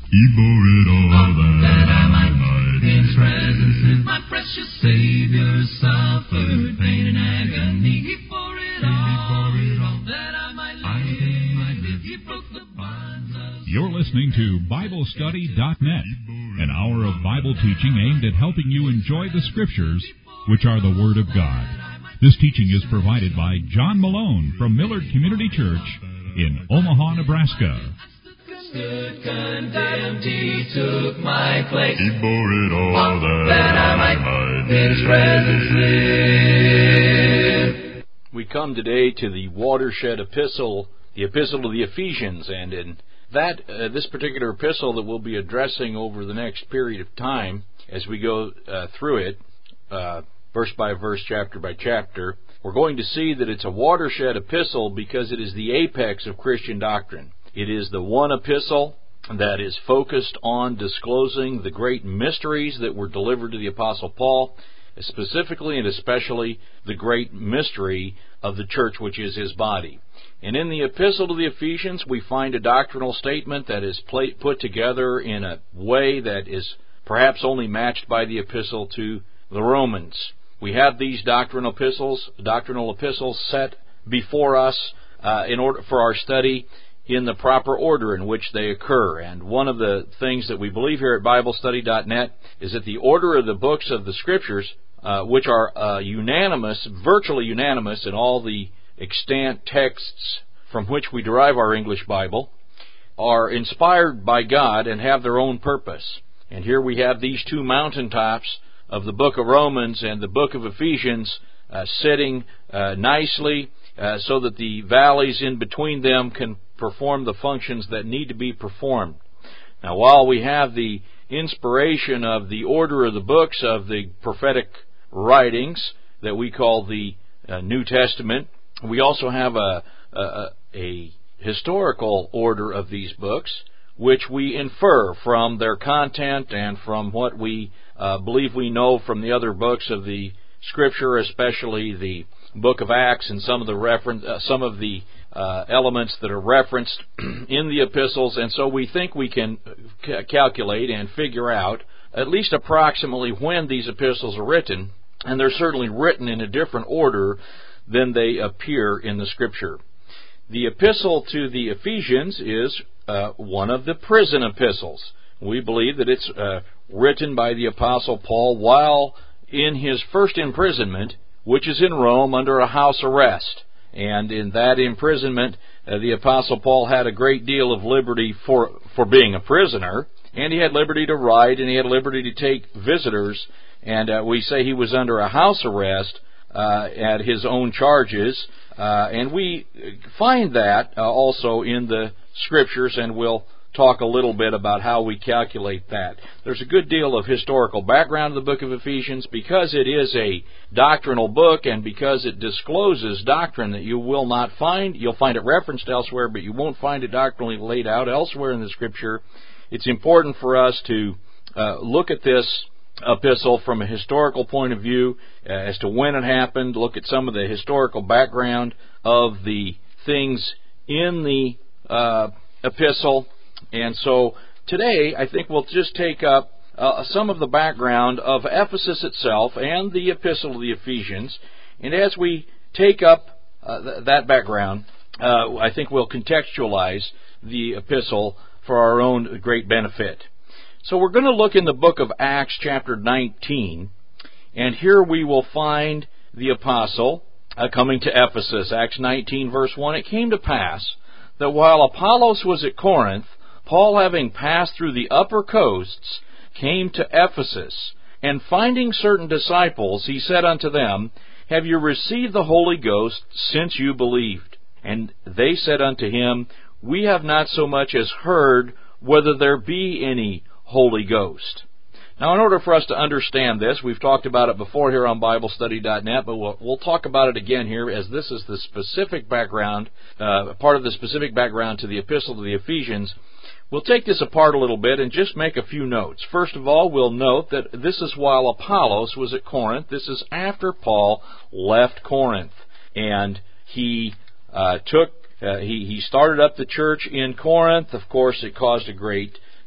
He bore it all that I might in His presence. My precious Savior suffered pain and agony. He bore it all that I might live. He broke the bonds of... You're listening to BibleStudy.net, an hour of Bible teaching aimed at helping you enjoy the Scriptures, which are the Word of God. This teaching is provided by John Malone from Millard Community Church in Omaha, Nebraska. Stood condemned, He took my place. He bore it all that I might in His presence live. We come today to the watershed epistle, the epistle to the Ephesians, and in that this particular epistle that we'll be addressing over the next period of time as we go through it, verse by verse, chapter by chapter, we're going to see that it's a watershed epistle because it is the apex of Christian doctrine. It is the one epistle that is focused on disclosing the great mysteries that were delivered to the Apostle Paul, specifically and especially the great mystery of the church, which is his body. And in the epistle to the Ephesians, we find a doctrinal statement that is put together in a way that is perhaps only matched by the epistle to the Romans. We have these doctrinal epistles set before us in order for our study in the proper order in which they occur. And one of the things that we believe here at BibleStudy.net is that the order of the books of the Scriptures, which are virtually unanimous in all the extant texts from which we derive our English Bible, are inspired by God and have their own purpose. And here we have these two mountaintops of the book of Romans and the book of Ephesians sitting nicely so that the valleys in between them can perform the functions that need to be performed. Now, while we have the inspiration of the order of the books of the prophetic writings that we call the New Testament, we also have a historical order of these books, which we infer from their content and from what we believe we know from the other books of the Scripture, especially the book of Acts and some of the elements that are referenced in the epistles. And so we think we can calculate and figure out at least approximately when these epistles are written, and they're certainly written in a different order than they appear in the Scripture. The epistle to the Ephesians is one of the prison epistles. We believe that it's written by the Apostle Paul while in his first imprisonment, which is in Rome under a house arrest. And in that imprisonment, the Apostle Paul had a great deal of liberty for being a prisoner, and he had liberty to write, and he had liberty to take visitors, and we say he was under a house arrest at his own charges, and we find that also in the Scriptures, and we'll talk a little bit about how we calculate that. There's a good deal of historical background in the book of Ephesians because it is a doctrinal book and because it discloses doctrine that you will not find. You'll find it referenced elsewhere, but you won't find it doctrinally laid out elsewhere in the Scripture. It's important for us to look at this epistle from a historical point of view as to when it happened, look at some of the historical background of the things in the epistle. And so today I think we'll just take up some of the background of Ephesus itself and the epistle to the Ephesians. And as we take up that background, I think we'll contextualize the epistle for our own great benefit. So we're going to look in the book of Acts chapter 19, and here we will find the apostle coming to Ephesus. Acts 19 verse 1, "It came to pass that while Apollos was at Corinth, Paul, having passed through the upper coasts, came to Ephesus, and finding certain disciples, he said unto them, Have you received the Holy Ghost since you believed? And they said unto him, We have not so much as heard whether there be any Holy Ghost." Now, in order for us to understand this, we've talked about it before here on BibleStudy.net, but we'll talk about it again here, as this is the specific background, part of the specific background to the epistle to the Ephesians. We'll take this apart a little bit and just make a few notes. First of all, we'll note that this is while Apollos was at Corinth. This is after Paul left Corinth, and he started up the church in Corinth. Of course, it caused a great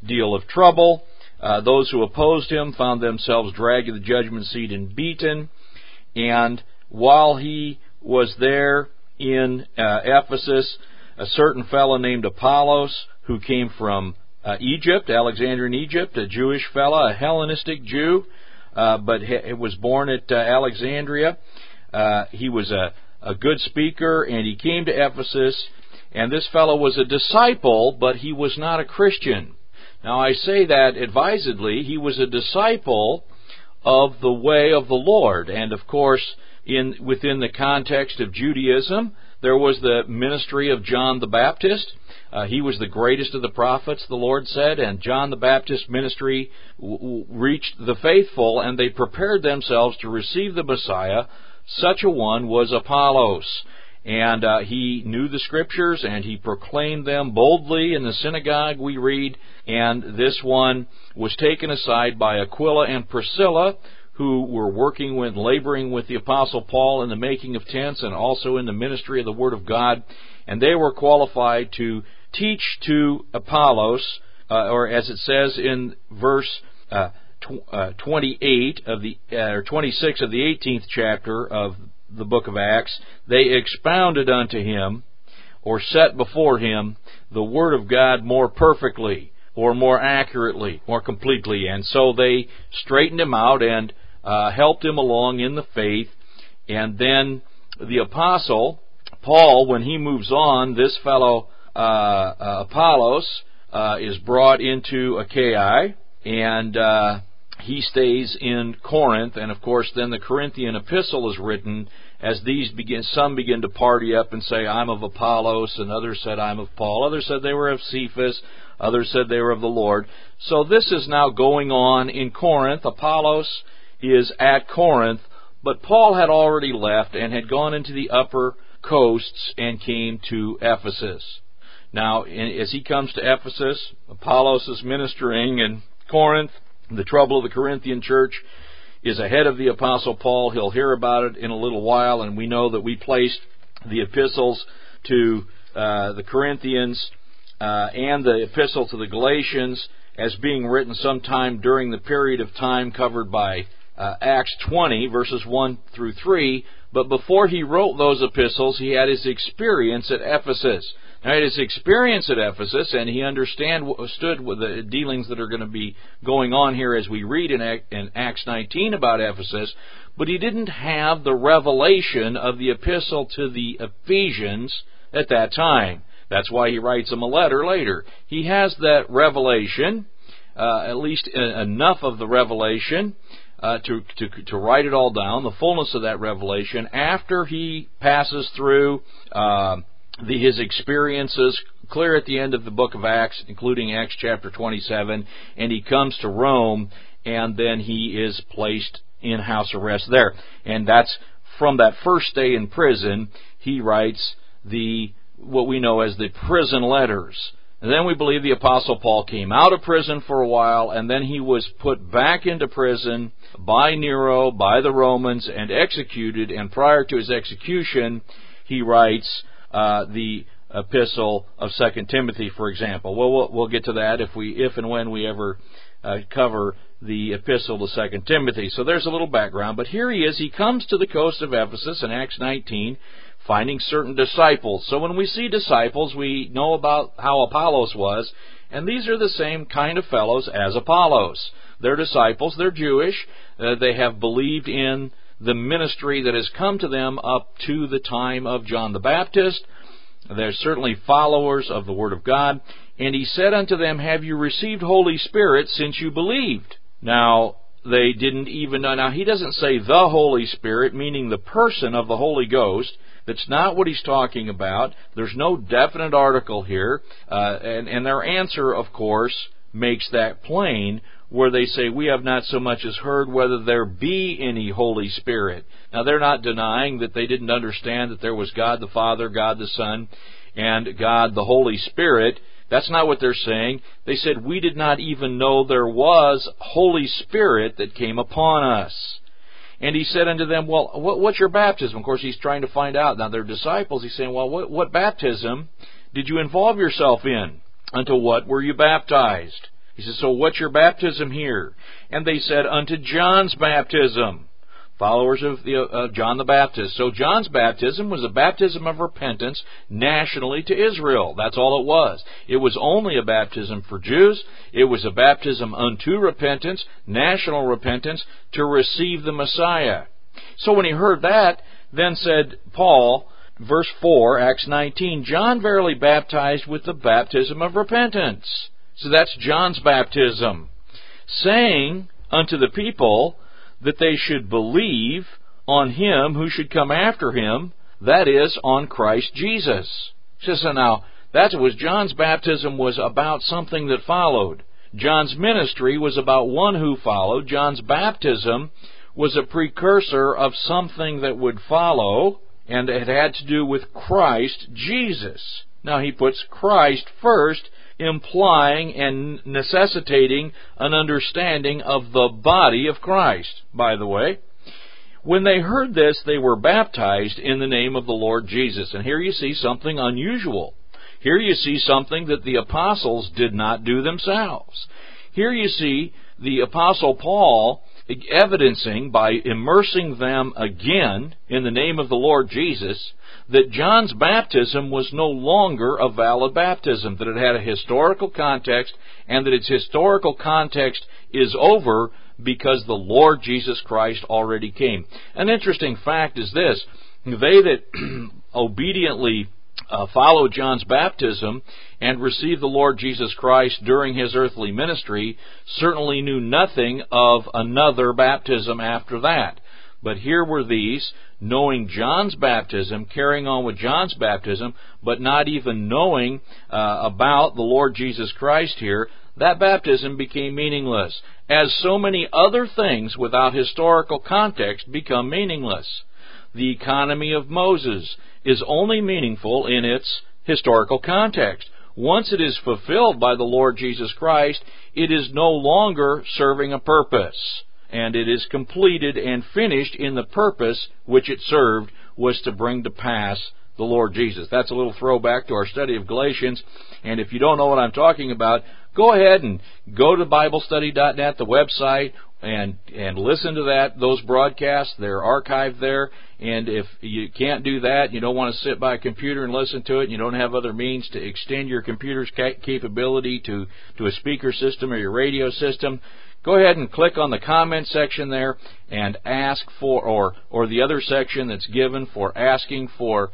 deal of trouble. Those who opposed him found themselves dragged to the judgment seat and beaten. And while he was there in Ephesus, a certain fellow named Apollos, who came from Egypt, Alexandrian Egypt, a Jewish fellow, a Hellenistic Jew, but he was born at Alexandria. He was a good speaker, and he came to Ephesus, and this fellow was a disciple, but he was not a Christian. Now, I say that advisedly. He was a disciple of the way of the Lord, and of course, within the context of Judaism, there was the ministry of John the Baptist. He was the greatest of the prophets, the Lord said, and John the Baptist's ministry reached the faithful, and they prepared themselves to receive the Messiah. Such a one was Apollos. And he knew the Scriptures, and he proclaimed them boldly in the synagogue, we read. And this one was taken aside by Aquila and Priscilla, who were laboring with the Apostle Paul in the making of tents and also in the ministry of the Word of God. And they were qualified to teach to Apollos, or as it says in verse 28 or 26 of the 18th chapter of the book of Acts, they expounded unto him, or set before him, the Word of God more perfectly, or more accurately, more completely. And so they straightened him out and helped him along in the faith. And then the apostle Paul, when he moves on, this fellow Apollos is brought into Achaia, and he stays in Corinth. And of course, then the Corinthian epistle is written. As some begin to party up and say, I'm of Apollos, and others said, I'm of Paul. Others said they were of Cephas. Others said they were of the Lord. So this is now going on in Corinth. Apollos is at Corinth, but Paul had already left and had gone into the upper coasts and came to Ephesus. Now, as he comes to Ephesus, Apollos is ministering in Corinth. The trouble of the Corinthian church is ahead of the Apostle Paul. He'll hear about it in a little while, and we know that we placed the epistles to the Corinthians and the epistle to the Galatians as being written sometime during the period of time covered by Acts 20, verses 1 through 3. But before he wrote those epistles, he had his experience at Ephesus. Now, he had his experience at Ephesus, and he understood with the dealings that are going to be going on here as we read in Acts 19 about Ephesus, but he didn't have the revelation of the epistle to the Ephesians at that time. That's why he writes them a letter later. He has that revelation, at least enough of the revelation, to write it all down, the fullness of that revelation, after he passes through his experiences clear at the end of the book of Acts, including Acts chapter 27, and he comes to Rome, and then he is placed in house arrest there. And that's from that first day in prison, he writes what we know as the prison letters. And then we believe the Apostle Paul came out of prison for a while, and then he was put back into prison by Nero, by the Romans, and executed. And prior to his execution, he writes the epistle of 2 Timothy, for example. Well, we'll get to that if and when we ever cover the epistle to 2 Timothy. So there's a little background. But here he is. He comes to the coast of Ephesus in Acts 19, finding certain disciples. So when we see disciples, we know about how Apollos was, and these are the same kind of fellows as Apollos. They're disciples. They're Jewish. They have believed in the ministry that has come to them up to the time of John the Baptist. They're certainly followers of the Word of God. And he said unto them, Have you received Holy Spirit since you believed? Now, they didn't even know. Now, he doesn't say the Holy Spirit, meaning the person of the Holy Ghost. That's not what he's talking about. There's no definite article here. And their answer, of course, makes that plain, where they say, we have not so much as heard whether there be any Holy Spirit. Now, they're not denying that they didn't understand that there was God the Father, God the Son, and God the Holy Spirit. That's not what they're saying. They said, we did not even know there was Holy Spirit that came upon us. And he said unto them, well, what's your baptism? Of course, he's trying to find out. Now, they're disciples. He's saying, well, what baptism did you involve yourself in? Unto what were you baptized? He says, so what's your baptism here? And they said, unto John's baptism. Followers of John the Baptist. So John's baptism was a baptism of repentance nationally to Israel. That's all it was. It was only a baptism for Jews. It was a baptism unto repentance, national repentance, to receive the Messiah. So when he heard that, then said Paul, verse 4, Acts 19, John verily baptized with the baptism of repentance. So that's John's baptism, saying unto the people that they should believe on him who should come after him, that is, on Christ Jesus. So now, that was John's baptism was about something that followed. John's ministry was about one who followed. John's baptism was a precursor of something that would follow, and it had to do with Christ Jesus. Now, he puts Christ first, implying and necessitating an understanding of the body of Christ, by the way. When they heard this, they were baptized in the name of the Lord Jesus. And here you see something unusual. Here you see something that the apostles did not do themselves. Here you see the apostle Paul evidencing by immersing them again in the name of the Lord Jesus that John's baptism was no longer a valid baptism, that it had a historical context, and that its historical context is over because the Lord Jesus Christ already came. An interesting fact is this: they that obediently followed John's baptism and received the Lord Jesus Christ during his earthly ministry certainly knew nothing of another baptism after that. But here were these, knowing John's baptism, carrying on with John's baptism, but not even knowing about the Lord Jesus Christ here. That baptism became meaningless, as so many other things without historical context become meaningless. The economy of Moses is only meaningful in its historical context. Once it is fulfilled by the Lord Jesus Christ, it is no longer serving a purpose, and it is completed and finished in the purpose which it served, was to bring to pass the Lord Jesus. That's a little throwback to our study of Galatians, and if you don't know what I'm talking about, go ahead and go to BibleStudy.net, the website, and listen to those broadcasts. They're archived there. And if you can't do that, you don't want to sit by a computer and listen to it, and you don't have other means to extend your computer's capability to a speaker system or your radio system, go ahead and click on the comment section there and ask for, or the other section that's given for asking for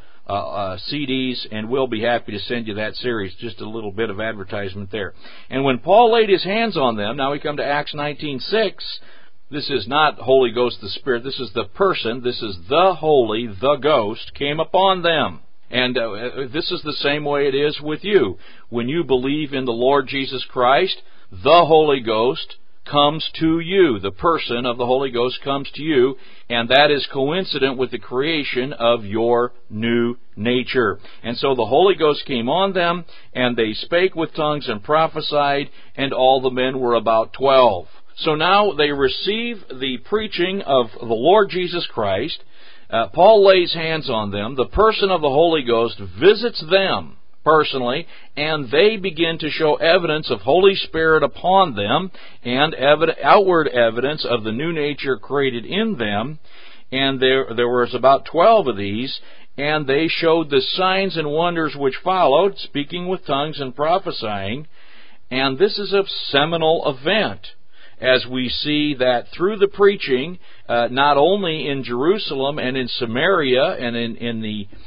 CDs, and we'll be happy to send you that series. Just a little bit of advertisement there. And when Paul laid his hands on them, now we come to Acts 19:6. This is not Holy Ghost the Spirit. This is the person. This is the Holy, the Ghost, came upon them. And this is the same way it is with you. When you believe in the Lord Jesus Christ, the Holy Ghost comes to you. The person of the Holy Ghost comes to you, and that is coincident with the creation of your new nature. And so the Holy Ghost came on them, and they spake with tongues and prophesied, and all the men were about 12. So now they receive the preaching of the Lord Jesus Christ. Paul lays hands on them. The person of the Holy Ghost visits them personally, and they begin to show evidence of Holy Spirit upon them, and outward evidence of the new nature created in them. And there was about 12 of these, and they showed the signs and wonders which followed, speaking with tongues and prophesying. And this is a seminal event, as we see that through the preaching, not only in Jerusalem and in Samaria and in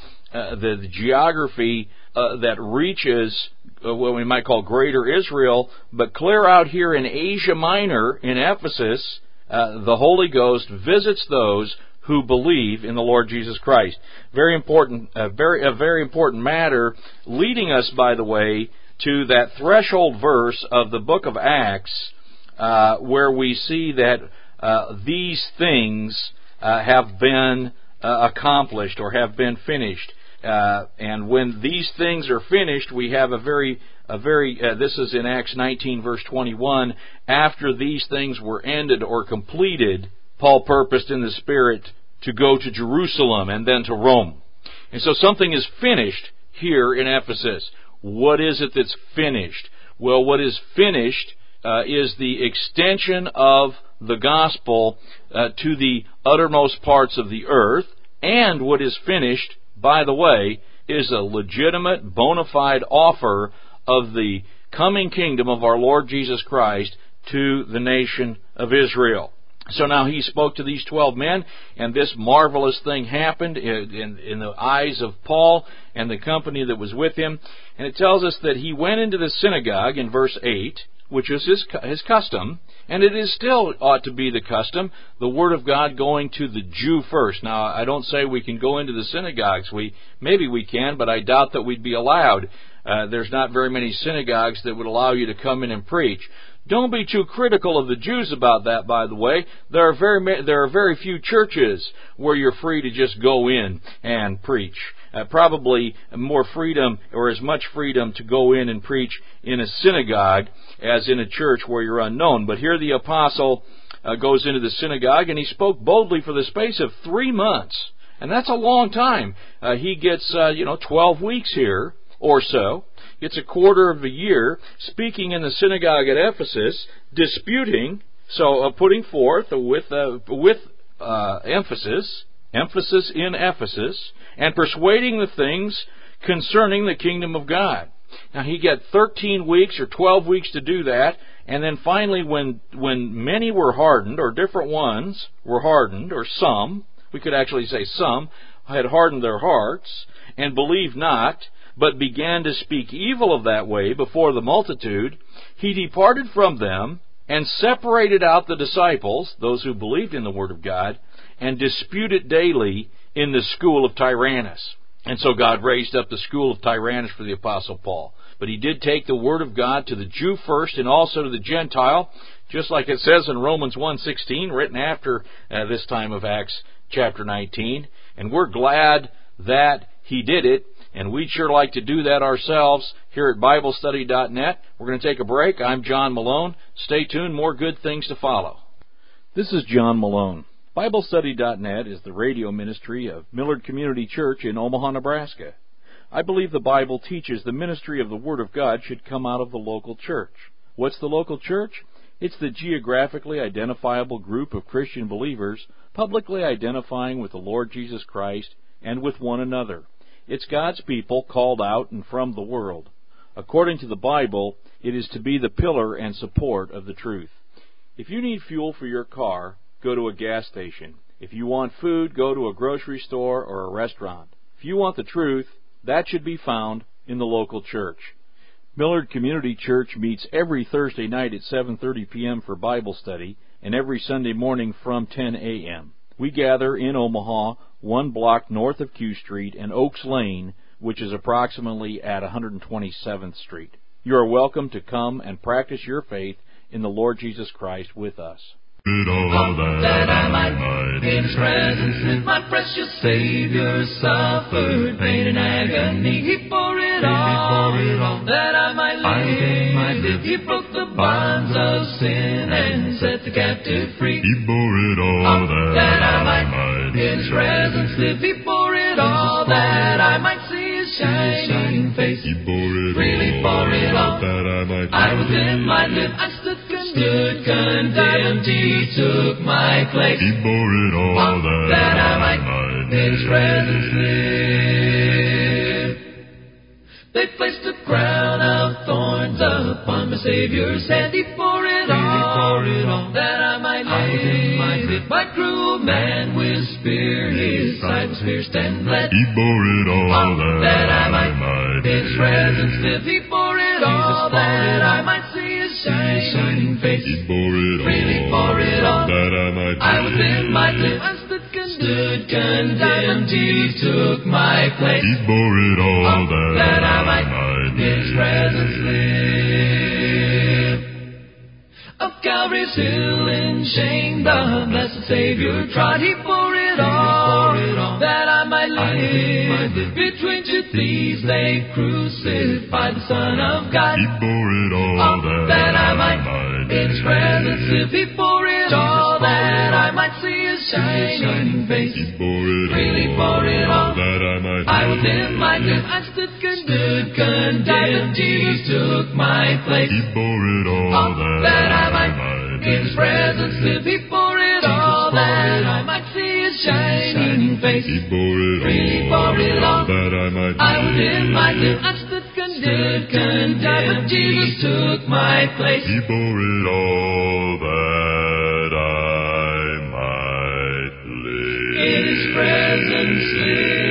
the geography that reaches what we might call Greater Israel, but clear out here in Asia Minor, in Ephesus, the Holy Ghost visits those who believe in the Lord Jesus Christ. Very important, a very important matter, leading us, by the way, to that threshold verse of the book of Acts, where we see that these things have been accomplished or have been finished. And when these things are finished, we have this is in Acts 19 verse 21, after these things were ended or completed, Paul purposed in the Spirit to go to Jerusalem and then to Rome. And so something is finished here in Ephesus. What is it that's finished? Well, what is finished is the extension of the gospel to the uttermost parts of the earth, and what is finished, by the way, is a legitimate, bona fide offer of the coming kingdom of our Lord Jesus Christ to the nation of Israel. So now he spoke to these 12 men, and this marvelous thing happened in the eyes of Paul and the company that was with him. And it tells us that he went into the synagogue in verse 8, which was his custom, and it is still ought to be the custom, the Word of God going to the Jew first. Now, I don't say we can go into the synagogues. Maybe we can, but I doubt that we'd be allowed. There's not very many synagogues that would allow you to come in and preach. Don't be too critical of the Jews about that, by the way. There are very few churches where you're free to just go in and preach. Probably more freedom, or as much freedom, to go in and preach in a synagogue as in a church where you're unknown. But here the apostle goes into the synagogue, and he spoke boldly for the space of 3 months. And that's a long time. He gets 12 weeks here or so. It's a quarter of a year, speaking in the synagogue at Ephesus, disputing, putting forth with emphasis in Ephesus, and persuading the things concerning the kingdom of God. Now he got 13 weeks or 12 weeks to do that, and then finally when many were hardened, or different ones were hardened, or some, we could actually say some, had hardened their hearts, and believed not, but began to speak evil of that way before the multitude, he departed from them and separated out the disciples, those who believed in the Word of God, and disputed daily in the school of Tyrannus. And so God raised up the school of Tyrannus for the Apostle Paul. But he did take the Word of God to the Jew first and also to the Gentile, just like it says in Romans 1:16, written after this time of Acts chapter 19. And we're glad that he did it. And we'd sure like to do that ourselves here at BibleStudy.net. We're going to take a break. I'm John Malone. Stay tuned. More good things to follow. This is John Malone. BibleStudy.net is the radio ministry of Millard Community Church in Omaha, Nebraska. I believe the Bible teaches the ministry of the Word of God should come out of the local church. What's the local church? It's the geographically identifiable group of Christian believers publicly identifying with the Lord Jesus Christ and with one another. It's God's people called out and from the world. According to the Bible, it is to be the pillar and support of the truth. If you need fuel for your car, go to a gas station. If you want food, go to a grocery store or a restaurant. If you want the truth, that should be found in the local church. Millard Community Church meets every Thursday night at 7:30 p.m. for Bible study and every Sunday morning from 10 a.m. We gather in Omaha, 1 block north of Q Street and Oaks Lane, which is approximately at 127th Street. You are welcome to come and practice your faith in the Lord Jesus Christ with us. That I might in His presence live, my precious Savior suffered pain and agony. He bore it all, that I might live. He broke the bonds of sin and set the captive free. He bore it all, that I might in His presence live. He bore it all, that I might see His shining face. He bore it really bore it all, that I might I was in my live. I stood condemned. He took my place. He bore it all, that I might in His presence live. They placed a crown of thorns upon my Savior's head. He bore it all, that I might live. My cruel man with spear, His side was pierced and bled. He bore it all, that I might in His presence live. He bore it all, that I might see His shining face. He bore it all, really bore it all, that I might I was in my live. I stood condemned. He took my place. He bore it all, that I might in His presence live. Of Calvary's hill in shame, the blessed Savior trod. He bore it all, that I might live. Between two thieves they crucified the Son of God. He bore it all, that I might in His presence live. He bore it all, that I might see His shining face. He bore it Freely bore it all. that I might I was in my guilt. I stood condemned. But Jesus took my place. He bore it all that I might in His presence live. He bore it all that I might see His shining face. He bore it Freely bore it all. that I might I was in my guilt. I stood condemned. But Jesus took my place. He bore it all that I might live. In His presence live.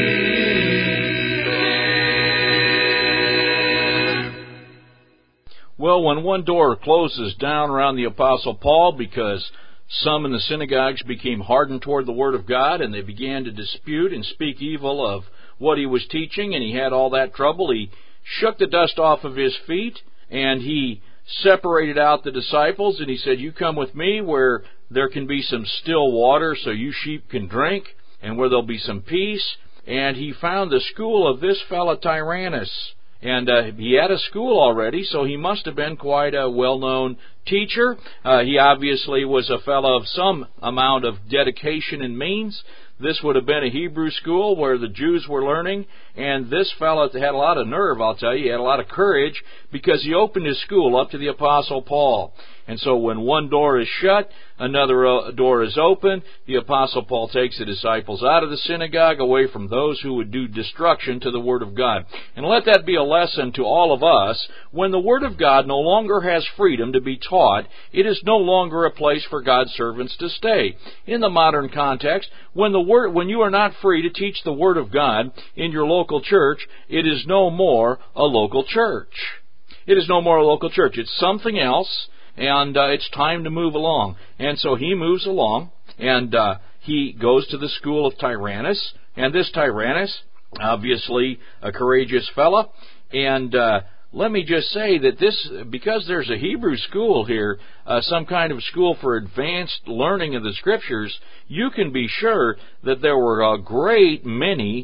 Well, when one door closes down around the Apostle Paul because some in the synagogues became hardened toward the Word of God and they began to dispute and speak evil of what he was teaching, and he had all that trouble, he shook the dust off of his feet and he separated out the disciples and he said, "You come with me where there can be some still water so you sheep can drink and where there'll be some peace." And he found the school of this fellow Tyrannus. And he had a school already, so he must have been quite a well-known teacher. He obviously was a fellow of some amount of dedication and means. This would have been a Hebrew school where the Jews were learning, and this fellow had a lot of nerve, I'll tell you. He had a lot of courage because he opened his school up to the Apostle Paul. And so when one door is shut, another door is open. The Apostle Paul takes the disciples out of the synagogue, away from those who would do destruction to the Word of God. And let that be a lesson to all of us. When the Word of God no longer has freedom to be taught, it is no longer a place for God's servants to stay. In the modern context, when you are not free to teach the Word of God in your local church, it is no more a local church. It is no more a local church. It's something else. And it's time to move along. And so he moves along, and he goes to the school of Tyrannus. And this Tyrannus, obviously a courageous fellow. And let me just say that because there's a Hebrew school here, some kind of school for advanced learning of the Scriptures, you can be sure that there were a great many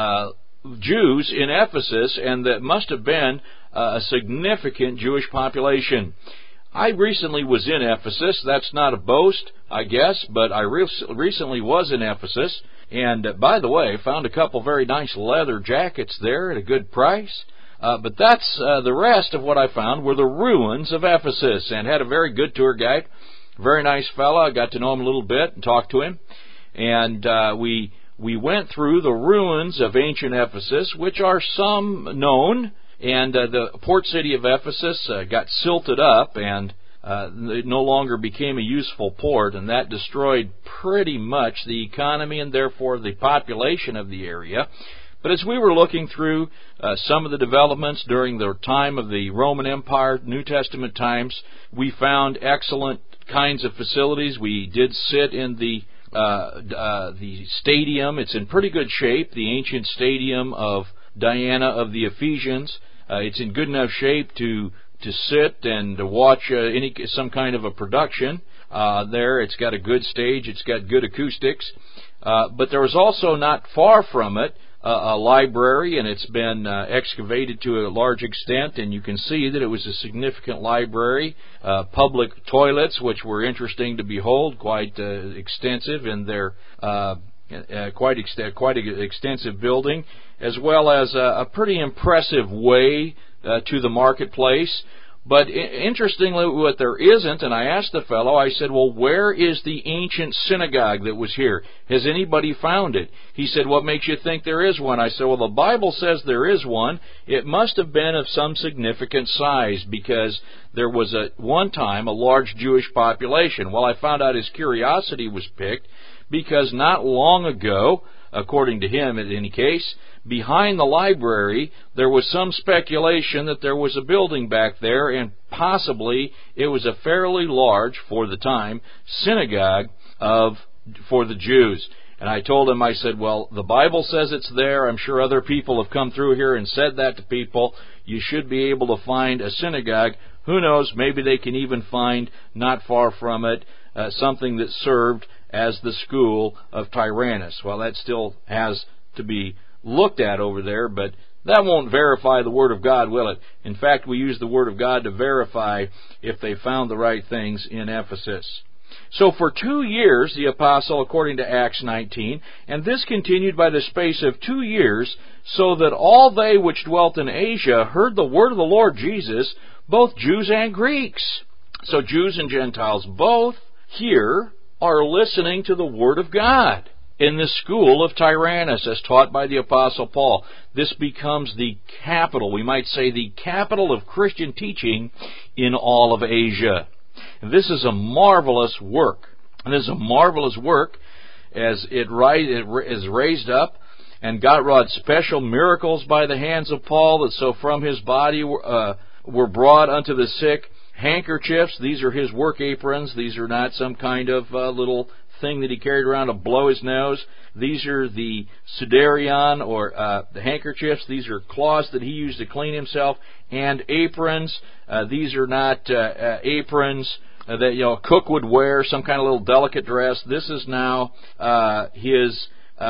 Jews in Ephesus, and that must have been a significant Jewish population. I recently was in Ephesus. That's not a boast, I guess, but I recently was in Ephesus. And by the way, found a couple very nice leather jackets there at a good price. But that's the rest of what I found were the ruins of Ephesus, and had a very good tour guide. Very nice fellow. I got to know him a little bit and talked to him. And we went through the ruins of ancient Ephesus, which are some known. And the port city of Ephesus got silted up, and it no longer became a useful port, and that destroyed pretty much the economy and therefore the population of the area. But as we were looking through some of the developments during the time of the Roman Empire, New Testament times, we found excellent kinds of facilities. We did sit in the stadium. It's in pretty good shape, the ancient stadium of Diana of the Ephesians. It's in good enough shape to sit and to watch some kind of a production there. It's got a good stage. It's got good acoustics. But there was also not far from it a library, and it's been excavated to a large extent, and you can see that it was a significant library. Public toilets, which were interesting to behold, quite extensive in their quite an extensive building, as well as a pretty impressive way to the marketplace. But interestingly, what there isn't, and I asked the fellow, I said, "Well, where is the ancient synagogue that was here? Has anybody found it?" He said, "What makes you think there is one?" I said, "Well, the Bible says there is one. It must have been of some significant size, because there was at one time a large Jewish population." Well, I found out his curiosity was piqued, because not long ago, according to him in any case, behind the library there was some speculation that there was a building back there, and possibly it was a fairly large, for the time, synagogue for the Jews. And I told him, I said, "Well, the Bible says it's there. I'm sure other people have come through here and said that to people. You should be able to find a synagogue. Who knows, maybe they can even find, not far from it, something that served as the school of Tyrannus." Well, that still has to be looked at over there, but that won't verify the Word of God, will it? In fact, we use the Word of God to verify if they found the right things in Ephesus. So for 2 years, the apostle, according to Acts 19, and this continued by the space of 2 years, so that all they which dwelt in Asia heard the word of the Lord Jesus, both Jews and Greeks. So Jews and Gentiles both here are listening to the word of God. In the school of Tyrannus, as taught by the Apostle Paul, this becomes the capital, we might say the capital of Christian teaching in all of Asia. And this is a marvelous work. And this is a marvelous work as it is raised up, and God wrought special miracles by the hands of Paul, that so from his body were brought unto the sick handkerchiefs. These are his work aprons. These are not some kind of little thing that he carried around to blow his nose. These are the sudarion, or the handkerchiefs. These are cloths that he used to clean himself, and aprons. These are not aprons that a cook would wear, some kind of little delicate dress. This is now his.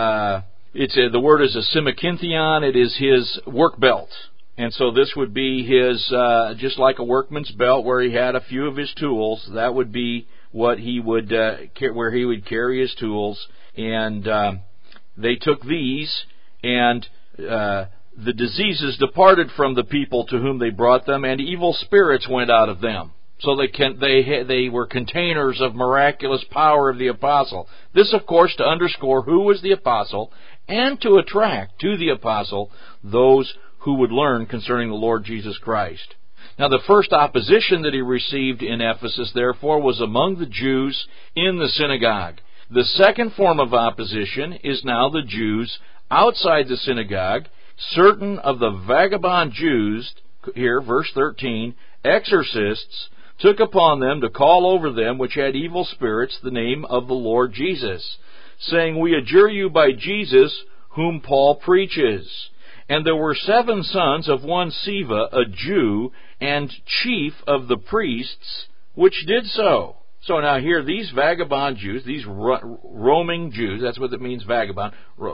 The word is a simachinthion. It is his work belt. And so this would be his, just like a workman's belt where he had a few of his tools. That would be what he would, where he would carry his tools. And they took these, and the diseases departed from the people to whom they brought them, and evil spirits went out of them. So they were containers of miraculous power of the apostle. This, of course, to underscore who was the apostle, and to attract to the apostle those who would learn concerning the Lord Jesus Christ. Now, the first opposition that he received in Ephesus, therefore, was among the Jews in the synagogue. The second form of opposition is now the Jews outside the synagogue. Certain of the vagabond Jews, here, verse 13, exorcists, took upon them to call over them which had evil spirits the name of the Lord Jesus, saying, We adjure you by Jesus, whom Paul preaches. And there were 7 sons of one Sceva, a Jew, and chief of the priests, which did so. So now here, these vagabond Jews, these roaming Jews, that's what it means, vagabond,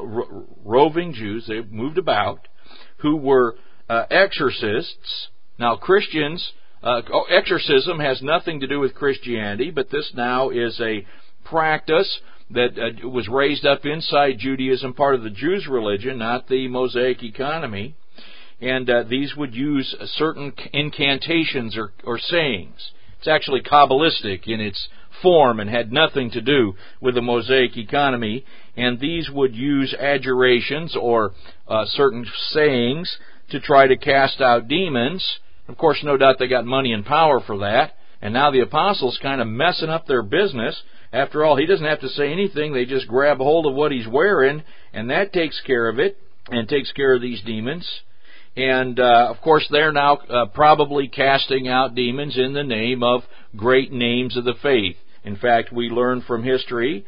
roving Jews, they moved about, who were exorcists. Now Christians, exorcism has nothing to do with Christianity, but this now is a practice that was raised up inside Judaism, part of the Jews' religion, not the Mosaic economy. And these would use certain incantations or sayings. It's actually Kabbalistic in its form and had nothing to do with the Mosaic economy. And these would use adjurations or certain sayings to try to cast out demons. Of course, no doubt they got money and power for that. And now the apostle's kind of messing up their business. After all, he doesn't have to say anything. They just grab hold of what he's wearing, and that takes care of it, and takes care of these demons. And, of course, they're now probably casting out demons in the name of great names of the faith. In fact, we learn from history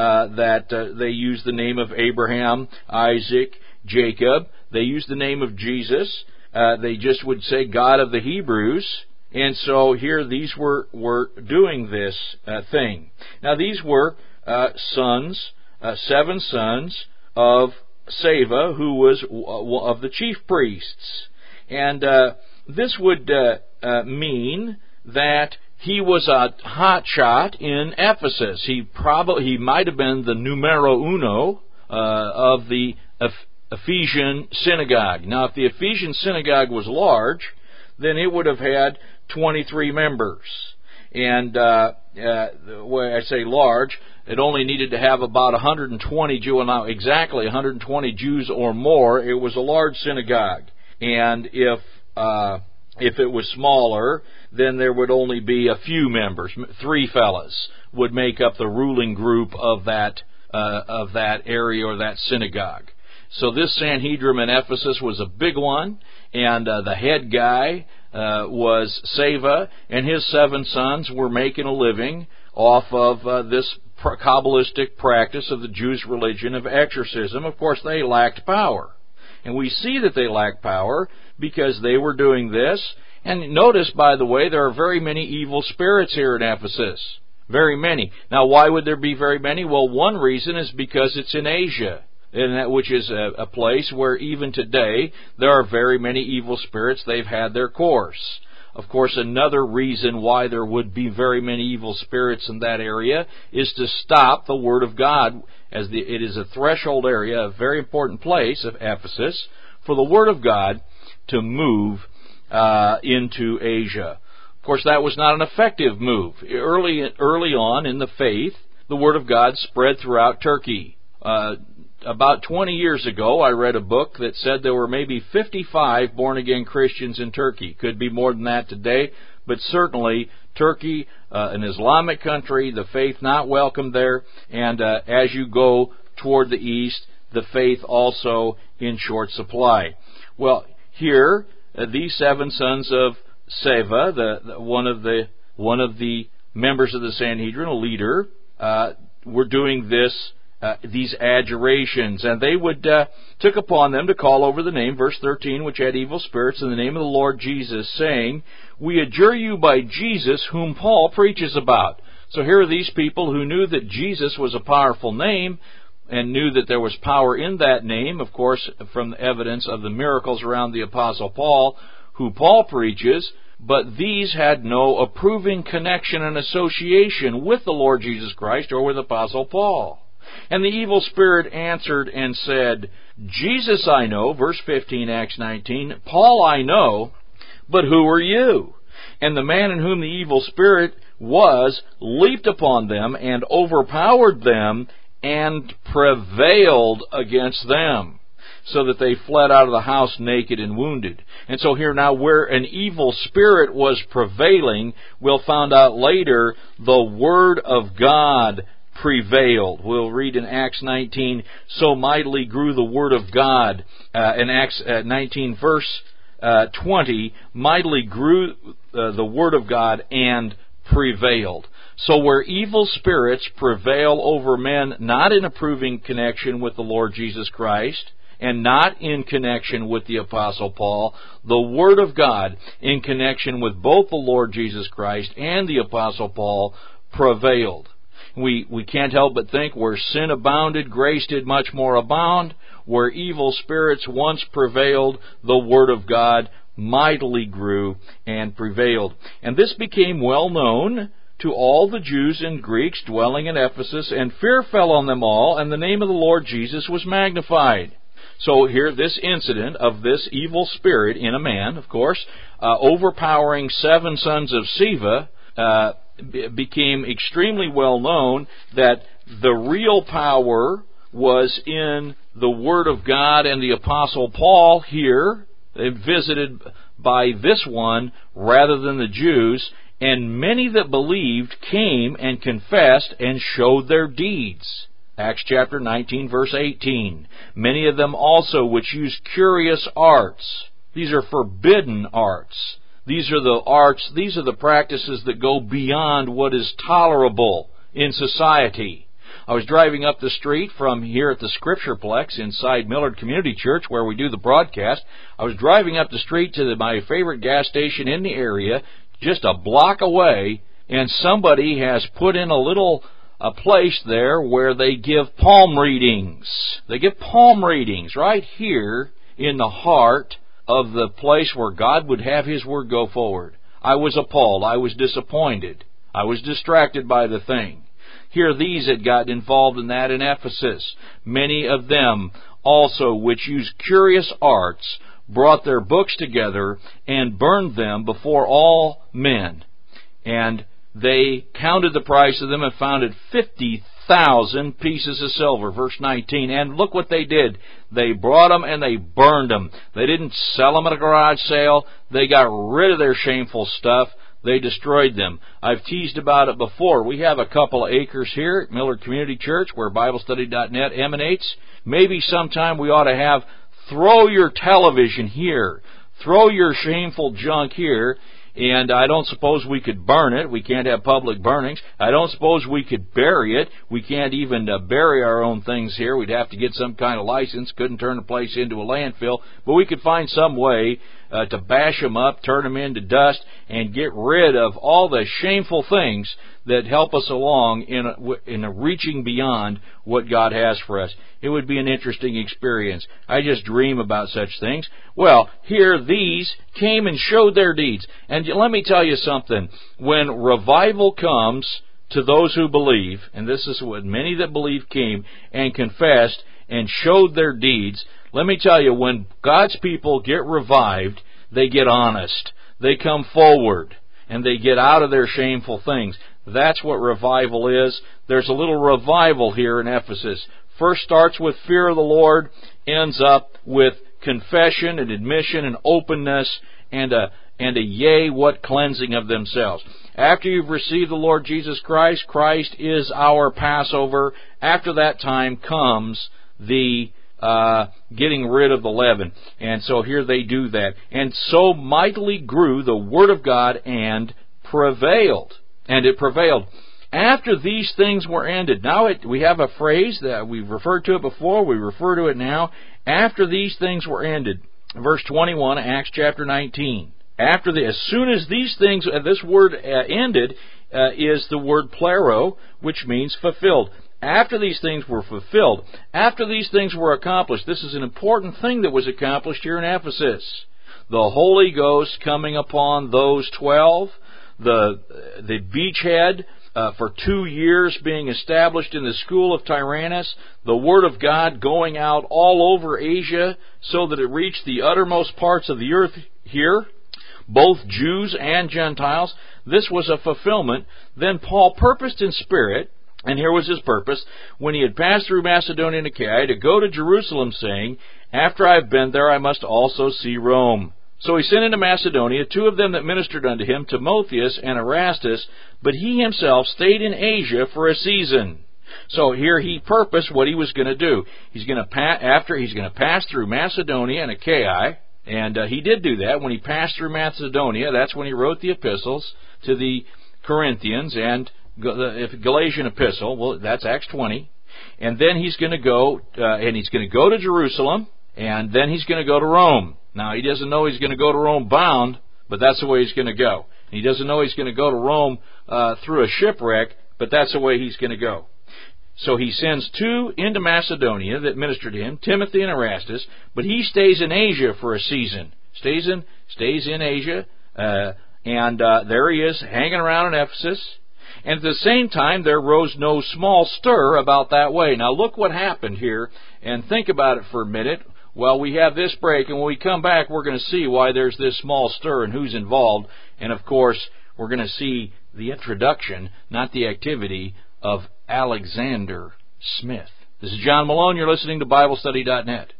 that they use the name of Abraham, Isaac, Jacob. They use the name of Jesus. They just would say God of the Hebrews. And so here these were doing this thing. Now these were 7 sons of Sceva, who was of the chief priests. And this would mean that he was a hot shot in Ephesus. He might have been the numero uno of the Ephesian synagogue. Now if the Ephesian synagogue was large, then it would have had 23 members. And when I say large, it only needed to have about 120 Jews, now exactly 120 Jews or more. It was a large synagogue. And if it was smaller, then there would only be a few members. 3 fellas would make up the ruling group of that area or that synagogue. So this Sanhedrin in Ephesus was a big one, and the head guy was Sceva, and his 7 sons were making a living off of this Kabbalistic practice of the Jews' religion of exorcism. Of course, they lacked power. And we see that they lacked power because they were doing this. And notice, by the way, there are very many evil spirits here in Ephesus. Very many. Now, why would there be very many? Well, one reason is because it's in Asia, which is a place where even today there are very many evil spirits. They've had their course. Of course, another reason why there would be very many evil spirits in that area is to stop the Word of God, as it is a threshold area, a very important place of Ephesus, for the Word of God to move into Asia. Of course, that was not an effective move. Early on in the faith, the Word of God spread throughout Turkey. About 20 years ago, I read a book that said there were maybe 55 born-again Christians in Turkey. Could be more than that today, but certainly Turkey, an Islamic country, the faith not welcome there, and as you go toward the east, the faith also in short supply. Well, here, these 7 sons of Sceva, one of the members of the Sanhedrin, a leader, were doing these adjurations, and they took upon them to call over the name, verse 13, which had evil spirits, in the name of the Lord Jesus, saying, "We adjure you by Jesus, whom Paul preaches about." So here are these people who knew that Jesus was a powerful name, and knew that there was power in that name, of course, from the evidence of the miracles around the Apostle Paul, who Paul preaches, but these had no approving connection and association with the Lord Jesus Christ or with Apostle Paul. And the evil spirit answered and said, "Jesus I know," verse 15, Acts 19, "Paul I know, but who are you?" And the man in whom the evil spirit was leaped upon them and overpowered them and prevailed against them, so that they fled out of the house naked and wounded. And so here now, where an evil spirit was prevailing, we'll find out later the Word of God prevailed. We'll read in Acts 19, "So mightily grew the Word of God." In Acts 19, verse 20, mightily grew the Word of God and prevailed. So where evil spirits prevail over men not in approving connection with the Lord Jesus Christ, and not in connection with the Apostle Paul, the Word of God in connection with both the Lord Jesus Christ and the Apostle Paul prevailed. We can't help but think where sin abounded, grace did much more abound. Where evil spirits once prevailed, the Word of God mightily grew and prevailed. And this became well known to all the Jews and Greeks dwelling in Ephesus, and fear fell on them all, and the name of the Lord Jesus was magnified. So here, this incident of this evil spirit in a man, of course, overpowering 7 sons of Sceva, became extremely well known that the real power was in the Word of God and the Apostle Paul here, visited by this one rather than the Jews, and many that believed came and confessed and showed their deeds. Acts chapter 19, verse 18. Many of them also which used curious arts. These are forbidden arts. These are the practices that go beyond what is tolerable in society. I was driving up the street from here at the Scriptureplex inside Millard Community Church where we do the broadcast. I was driving up the street to my favorite gas station in the area, just a block away, and somebody has put in a place there where they give palm readings. They give palm readings right here in the heart of the place where God would have His Word go forward. I was appalled. I was disappointed. I was distracted by the thing. Here these had gotten involved in that in Ephesus. Many of them also which used curious arts brought their books together and burned them before all men. And they counted the price of them and found it 50,000 pieces of silver. Verse 19. And look what they did. They brought them and they burned them. They didn't sell them at a garage sale. They got rid of their shameful stuff. They destroyed them. I've teased about it before. We have a couple of acres here at Millard Community Church where BibleStudy.net emanates. Maybe sometime we ought to throw your television here. Throw your shameful junk here. And I don't suppose we could burn it. We can't have public burnings. I don't suppose we could bury it. We can't even bury our own things here. We'd have to get some kind of license. Couldn't turn the place into a landfill. But we could find some way to bash them up, turn them into dust, and get rid of all the shameful things that help us along in a reaching beyond what God has for us. It would be an interesting experience. I just dream about such things. Well, here these came and showed their deeds. And let me tell you something. When revival comes to those who believe, and this is what many that believe came and confessed and showed their deeds, let me tell you, when God's people get revived, they get honest. They come forward, and they get out of their shameful things. That's what revival is. There's a little revival here in Ephesus. First starts with fear of the Lord, ends up with confession and admission and openness and a yea, what cleansing of themselves. After you've received the Lord Jesus Christ, Christ is our Passover. After that time comes the getting rid of the leaven. And so here they do that. And so mightily grew the Word of God and prevailed. And it prevailed. After these things were ended. Now we have a phrase that we've referred to it before. We refer to it now. After these things were ended. Verse 21, Acts chapter 19. As soon as these things, this word ended, is the word plero, which means fulfilled. After these things were fulfilled, after these things were accomplished, this is an important thing that was accomplished here in Ephesus. The Holy Ghost coming upon those 12, the beachhead for 2 years being established in the school of Tyrannus, the Word of God going out all over Asia so that it reached the uttermost parts of the earth here, both Jews and Gentiles. This was a fulfillment. Then Paul purposed in spirit, and here was his purpose, when he had passed through Macedonia and Achaia, to go to Jerusalem, saying, After I have been there, I must also see Rome. So he sent into Macedonia 2 of them that ministered unto him, Timotheus and Erastus, but he himself stayed in Asia for a season. So here he purposed what he was going to do. He's going to pass through Macedonia and Achaia, and he did do that. When he passed through Macedonia, that's when he wrote the epistles to the Corinthians and the Galatian epistle. Well, that's Acts 20. And then he's going to go, to Jerusalem, and then he's going to go to Rome. Now, he doesn't know he's going to go to Rome bound, but that's the way he's going to go. He doesn't know he's going to go to Rome through a shipwreck, but that's the way he's going to go. So he sends 2 into Macedonia that minister to him, Timothy and Erastus, but he stays in Asia for a season. Stays in Asia, and there he is, hanging around in Ephesus. And at the same time, there rose no small stir about that way. Now, look what happened here, and think about it for a minute. Well, we have this break, and when we come back, we're going to see why there's this small stir and who's involved. And, of course, we're going to see the introduction, not the activity, of Alexander Smith. This is John Malone. You're listening to BibleStudy.net.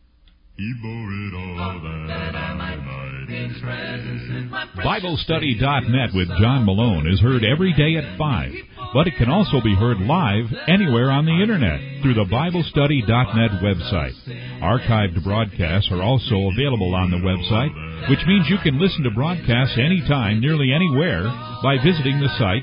BibleStudy.net with John Malone is heard every day at 5, but it can also be heard live anywhere on the Internet through the BibleStudy.net website. Archived broadcasts are also available on the website, which means you can listen to broadcasts anytime, nearly anywhere, by visiting the site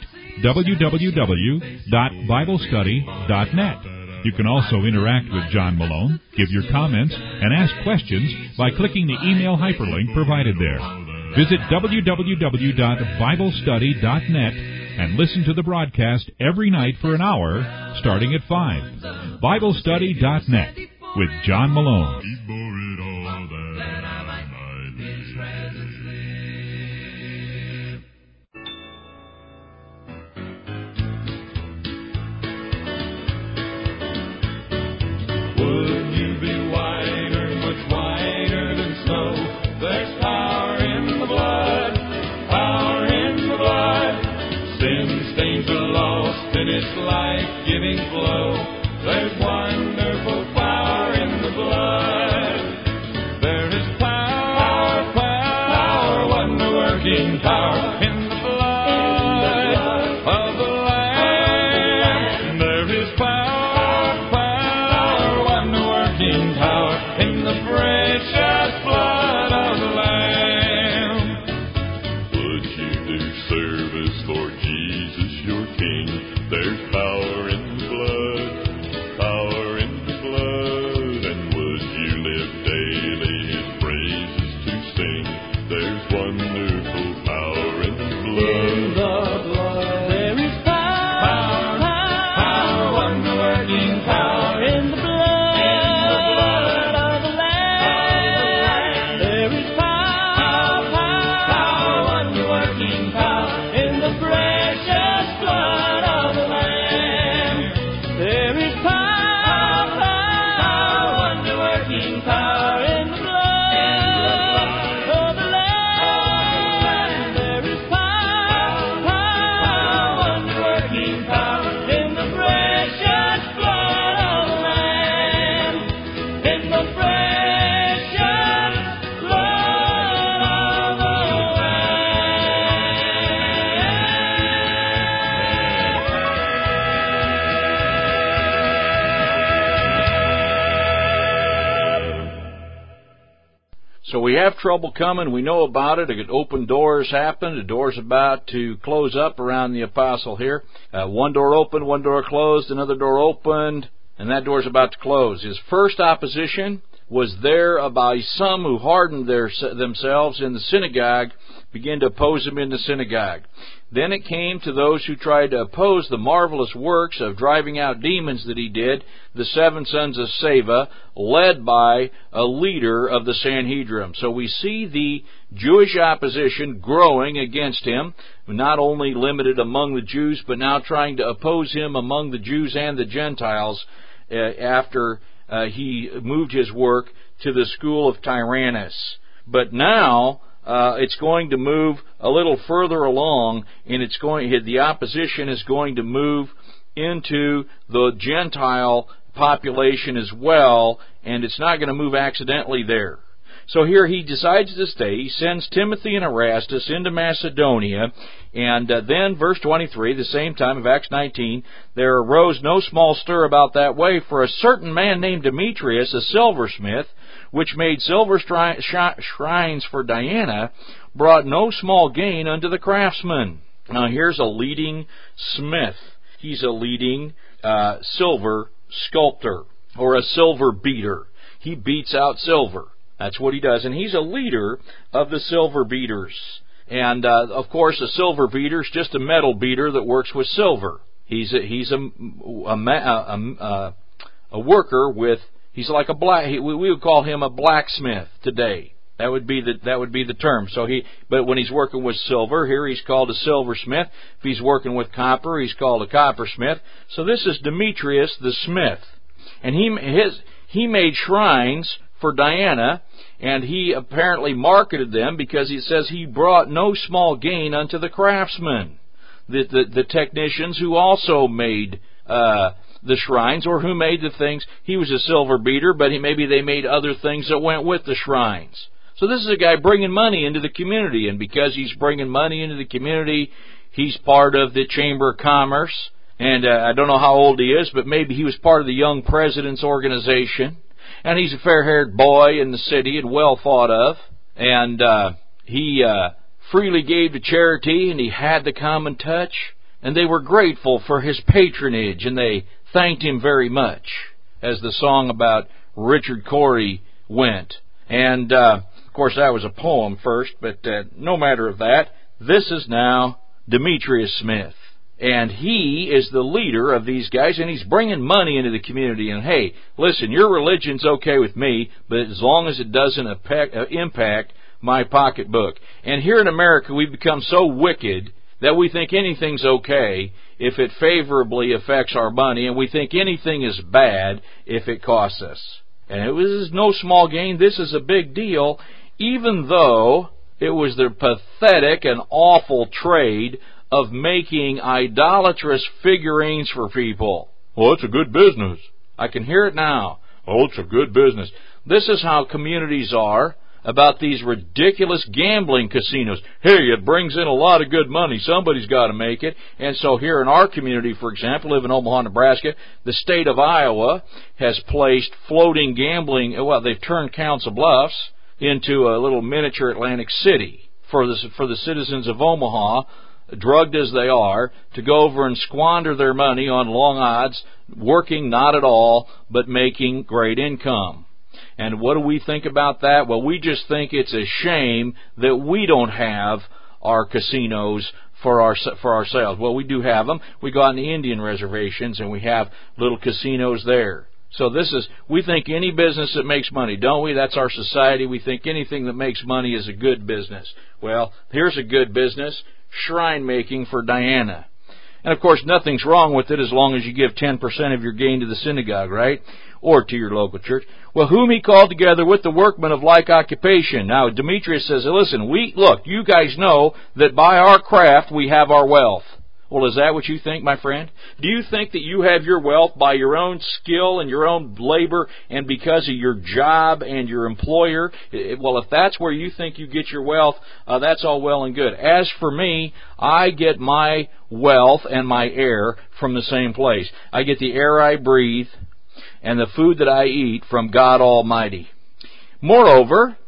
www.BibleStudy.net. You can also interact with John Malone, give your comments, and ask questions by clicking the email hyperlink provided there. Visit www.BibleStudy.net and listen to the broadcast every night for an hour, starting at 5. BibleStudy.net with John Malone. Would you be whiter, much whiter than snow? There's power in the blood, power in the blood. Sin stains are lost in its life-giving flow. There's wonderful power in the blood. There is power, power, wonder-working power in the blood of the Lamb. There is power, wonder-working power in the precious blood of the Lamb. Would you do service for Jesus, your King? There's power in the blood, power in So we have trouble coming. We know about it. Open doors happen. The door's about to close up around the apostle here. One door opened, one door closed, another door opened, and that door's about to close. His first opposition was there by some who hardened themselves in the synagogue, began to oppose him in the synagogue. Then it came to those who tried to oppose the marvelous works of driving out demons that he did, the 7 sons of Sceva, led by a leader of the Sanhedrin. So we see the Jewish opposition growing against him, not only limited among the Jews, but now trying to oppose him among the Jews and the Gentiles after he moved his work to the school of Tyrannus. But now it's going to move a little further along, and the opposition is going to move into the Gentile population as well, and it's not going to move accidentally there. So here he decides to stay. He sends Timothy and Erastus into Macedonia, and then verse 23, the same time of Acts 19, there arose no small stir about that way, for a certain man named Demetrius, a silversmith, which made silver shrines for Diana, brought no small gain unto the craftsmen. Now here's a leading smith. He's a leading silver sculptor, or a silver beater. He beats out silver. That's what he does. And he's a leader of the silver beaters. And, of course, a silver beater is just a metal beater that works with silver. He's a worker with, he's like we would call him a blacksmith today. That would be the term. So but when he's working with silver, here he's called a silversmith. If he's working with copper, he's called a coppersmith. So this is Demetrius the smith. And he made shrines for Diana, and he apparently marketed them because he says he brought no small gain unto the craftsmen, the technicians who also made the shrines, or who made the things. He was a silver beater, but maybe they made other things that went with the shrines. So this is a guy bringing money into the community, and because he's bringing money into the community, he's part of the Chamber of Commerce, and I don't know how old he is, but maybe he was part of the Young President's Organization. And he's a fair-haired boy in the city and well thought of. And he freely gave to charity, and he had the common touch. And they were grateful for his patronage, and they thanked him very much, as the song about Richard Cory went. And, of course, that was a poem first, but no matter of that, this is now Demetrius Smith. And he is the leader of these guys, and he's bringing money into the community. And hey, listen, your religion's okay with me, but as long as it doesn't impact my pocketbook. And here in America, we've become so wicked that we think anything's okay if it favorably affects our money, and we think anything is bad if it costs us. And it was no small gain. This is a big deal, even though it was the pathetic and awful trade of making idolatrous figurines for people. Well, it's a good business. I can hear it now. Oh, it's a good business. This is how communities are about these ridiculous gambling casinos. Hey, it brings in a lot of good money. Somebody's got to make it. And so here in our community, for example, live in Omaha, Nebraska, the state of Iowa has placed floating gambling, well, they've turned Council Bluffs into a little miniature Atlantic City for the citizens of Omaha, drugged as they are, to go over and squander their money on long odds, working not at all, but making great income. And what do we think about that? Well, we just think it's a shame that we don't have our casinos for ourselves. Well, we do have them. We go on the Indian reservations, and we have little casinos there. So we think any business that makes money, don't we? That's our society. We think anything that makes money is a good business. Well, here's a good business. Shrine making for Diana. And of course nothing's wrong with it as long as you give 10% of your gain to the synagogue, right? Or to your local church. Well, whom he called together with the workmen of like occupation. Now Demetrius says, listen, you guys know that by our craft we have our wealth. Well, is that what you think, my friend? Do you think that you have your wealth by your own skill and your own labor and because of your job and your employer? Well, if that's where you think you get your wealth, that's all well and good. As for me, I get my wealth and my air from the same place. I get the air I breathe and the food that I eat from God Almighty. Moreover,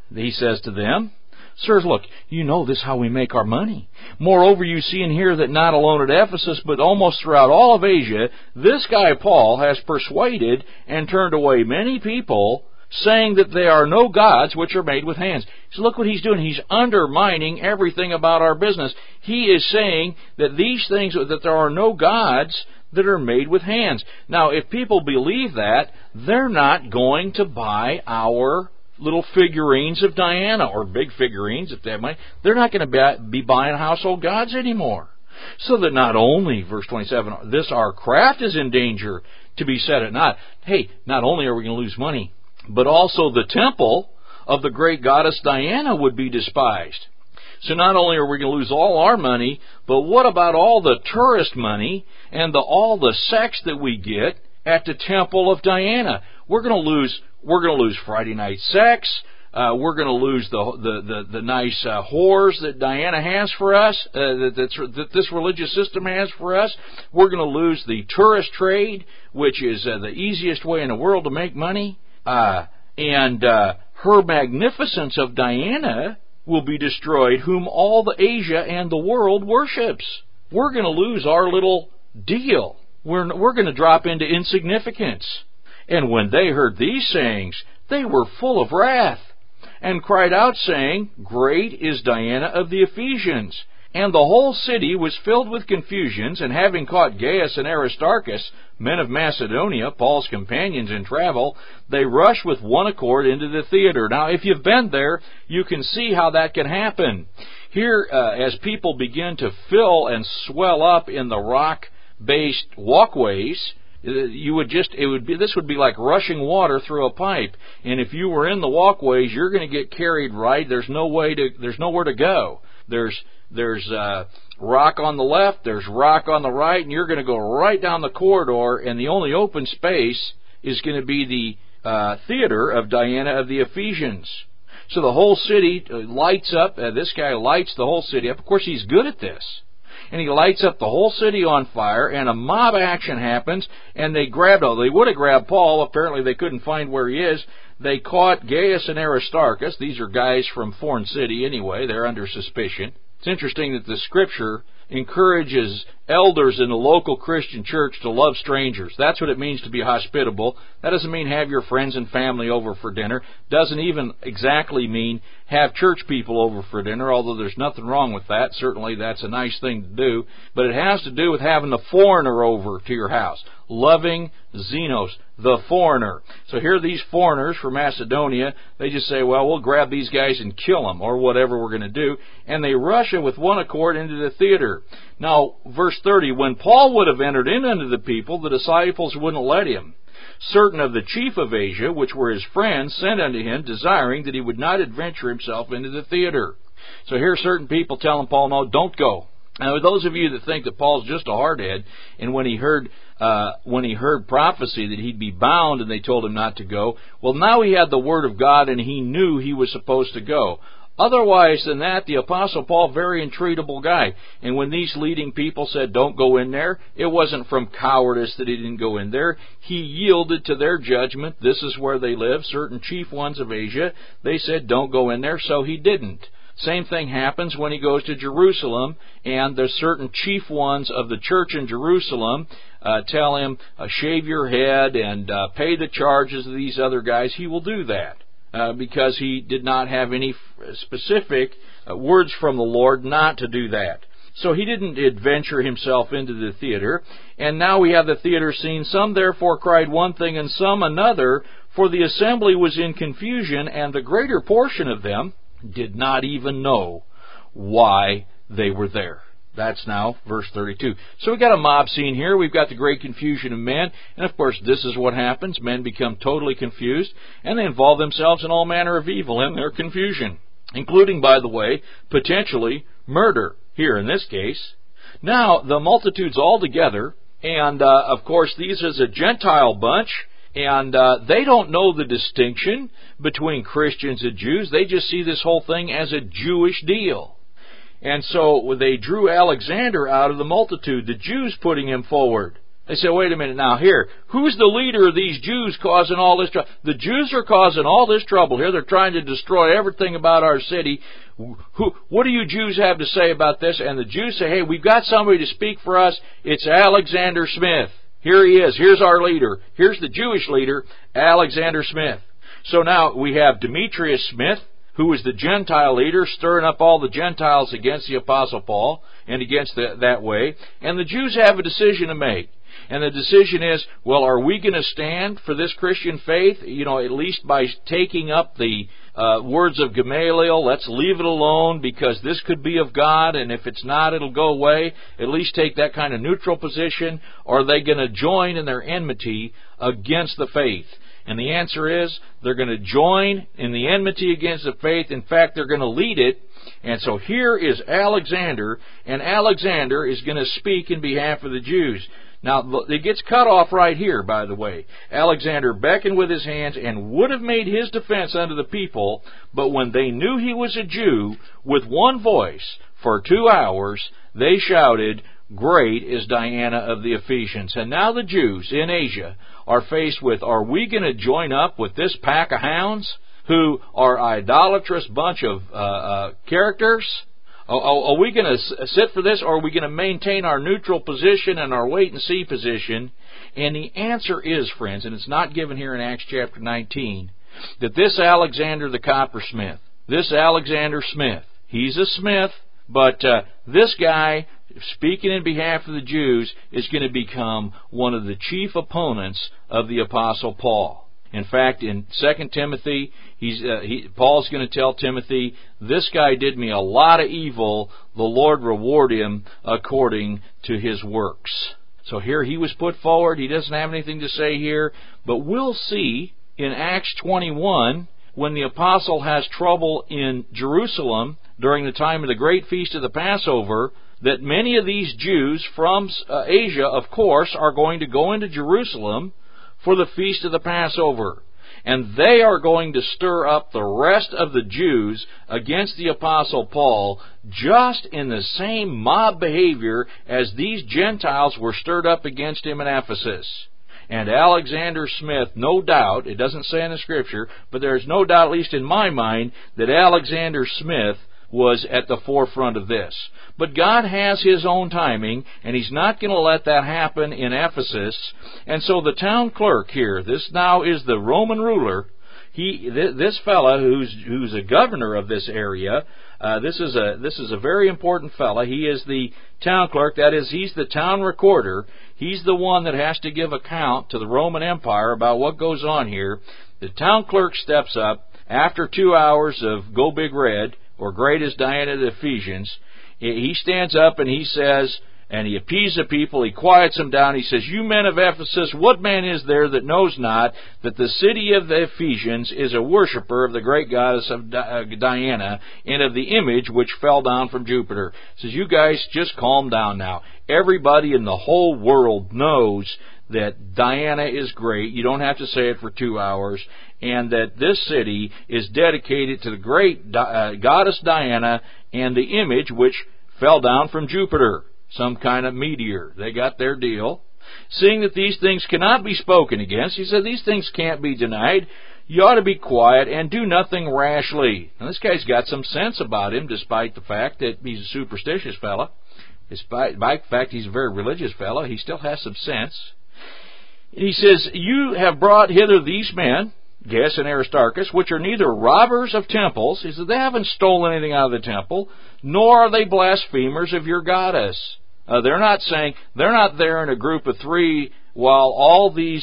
he says to them, Sirs, look, you know this how we make our money. Moreover, you see and hear that not alone at Ephesus, but almost throughout all of Asia, this guy Paul has persuaded and turned away many people, saying that there are no gods which are made with hands. So look what he's doing. He's undermining everything about our business. He is saying that these things, that there are no gods that are made with hands. Now, if people believe that, they're not going to buy our little figurines of Diana, or big figurines if they have money. They're not going to be buying household gods anymore. So that not only, verse 27, this our craft is in danger to be set at naught. Hey, not only are we going to lose money, but also the temple of the great goddess Diana would be despised. So not only are we going to lose all our money, but what about all the tourist money and all the sex that we get at the temple of Diana? We're going to lose Friday night sex. We're going to lose the nice whores that Diana has for us, that this religious system has for us. We're going to lose the tourist trade, which is the easiest way in the world to make money. And her magnificence of Diana will be destroyed, whom all the Asia and the world worships. We're going to lose our little deal. We're going to drop into insignificance. And when they heard these sayings, they were full of wrath, and cried out, saying, Great is Diana of the Ephesians. And the whole city was filled with confusions, and having caught Gaius and Aristarchus, men of Macedonia, Paul's companions in travel, they rushed with one accord into the theater. Now, if you've been there, you can see how that can happen. Here, as people begin to fill and swell up in the rock-based walkways, this would be like rushing water through a pipe. And if you were in the walkways, you're going to get carried right. There's nowhere to go. There's rock on the left, there's rock on the right, and you're going to go right down the corridor, and the only open space is going to be the theater of Diana of the Ephesians. So the whole city lights up. This guy lights the whole city up. Of course, he's good at this. And he lights up the whole city on fire, and a mob action happens, and they would have grabbed Paul. Apparently they couldn't find where he is. They caught Gaius and Aristarchus. These are guys from foreign city anyway. They're under suspicion. It's interesting that the Scripture encourages elders in the local Christian church to love strangers. That's what it means to be hospitable. That doesn't mean have your friends and family over for dinner. Doesn't even exactly mean have church people over for dinner, although there's nothing wrong with that. Certainly that's a nice thing to do. But it has to do with having the foreigner over to your house. Loving Xenos, the foreigner. So here are these foreigners from Macedonia. They just say, well, we'll grab these guys and kill them, or whatever we're going to do. And they rush with one accord into the theater. Now, verse 30, when Paul would have entered in unto the people, the disciples wouldn't let him. Certain of the chief of Asia, which were his friends, sent unto him, desiring that he would not adventure himself into the theater. So here are certain people telling Paul, no, don't go. Now, those of you that think that Paul's just a hardhead, and when he heard prophecy that he'd be bound and they told him not to go, well, now he had the Word of God and he knew he was supposed to go. Otherwise than that, the Apostle Paul, very entreatable guy. And when these leading people said, don't go in there, it wasn't from cowardice that he didn't go in there. He yielded to their judgment. This is where they live. Certain chief ones of Asia, they said, don't go in there, so he didn't. Same thing happens when he goes to Jerusalem, and there's certain chief ones of the church in Jerusalem tell him, shave your head and pay the charges of these other guys. He will do that. Because he did not have any specific words from the Lord not to do that. So he didn't adventure himself into the theater. And now we have the theater scene. Some therefore cried one thing and some another, for the assembly was in confusion, and the greater portion of them did not even know why they were there. That's now verse 32. So we've got a mob scene here. We've got the great confusion of men. And of course, this is what happens. Men become totally confused, and they involve themselves in all manner of evil in their confusion, including, by the way, potentially murder here in this case. Now, the multitude's all together, and of course, these is a Gentile bunch, and they don't know the distinction between Christians and Jews. They just see this whole thing as a Jewish deal. And so they drew Alexander out of the multitude, the Jews putting him forward. They said, wait a minute now, here, who's the leader of these Jews causing all this trouble? The Jews are causing all this trouble here. They're trying to destroy everything about our city. What do you Jews have to say about this? And the Jews say, hey, we've got somebody to speak for us. It's Alexander Smith. Here he is. Here's our leader. Here's the Jewish leader, Alexander Smith. So now we have Demetrius Smith, who was the Gentile leader, stirring up all the Gentiles against the Apostle Paul and against that way. And the Jews have a decision to make. And the decision is, well, are we going to stand for this Christian faith, at least by taking up the words of Gamaliel, let's leave it alone because this could be of God, and if it's not, it'll go away. At least take that kind of neutral position. Or are they going to join in their enmity against the faith? And the answer is, they're going to join in the enmity against the faith. In fact, they're going to lead it. And so here is Alexander, and Alexander is going to speak in behalf of the Jews. Now, it gets cut off right here, by the way. Alexander beckoned with his hands and would have made his defense unto the people, but when they knew he was a Jew, with one voice, for 2 hours, they shouted, "Great is Diana of the Ephesians." And now the Jews in Asia are faced with, are we going to join up with this pack of hounds who are idolatrous bunch of characters? Are we going to sit for this, or are we going to maintain our neutral position and our wait-and-see position? And the answer is, friends, and it's not given here in Acts chapter 19, that this Alexander the coppersmith, this Alexander Smith, he's a smith, but this guy, speaking in behalf of the Jews, is going to become one of the chief opponents of the Apostle Paul. In fact, in 2 Timothy, Paul's going to tell Timothy, this guy did me a lot of evil. The Lord reward him according to his works. So here he was put forward. He doesn't have anything to say here. But we'll see in Acts 21, when the apostle has trouble in Jerusalem during the time of the great feast of the Passover, that many of these Jews from Asia, of course, are going to go into Jerusalem for the feast of the Passover. And they are going to stir up the rest of the Jews against the Apostle Paul, just in the same mob behavior as these Gentiles were stirred up against him in Ephesus. And Alexander Smith, no doubt, it doesn't say in the Scripture, but there's no doubt, at least in my mind, that Alexander Smith was at the forefront of this. But God has His own timing, and He's not going to let that happen in Ephesus. And so the town clerk here, this now is the Roman ruler, this fellow who's a governor of this area, this is a very important fellow. He is the town clerk, that is, he's the town recorder. He's the one that has to give account to the Roman Empire about what goes on here. The town clerk steps up after 2 hours of Go Big Red, or Great is Diana of the Ephesians. He stands up and he says, and he appeases the people, he quiets them down, he says, "You men of Ephesus, what man is there that knows not that the city of the Ephesians is a worshipper of the great goddess of Diana, and of the image which fell down from Jupiter?" He says, you guys, just calm down now. Everybody in the whole world knows that Diana is great. You don't have to say it for 2 hours. And that this city is dedicated to the great goddess Diana and the image which fell down from Jupiter, some kind of meteor. They got their deal. Seeing that these things cannot be spoken against, he said, these things can't be denied. You ought to be quiet and do nothing rashly. Now, this guy's got some sense about him, despite the fact that he's a superstitious fellow. Despite the fact he's a very religious fellow, he still has some sense. He says, "You have brought hither these men, Gaius and Aristarchus, which are neither robbers of temples," he said, they haven't stolen anything out of the temple, "nor are they blasphemers of your goddess." They're not there in a group of three while all these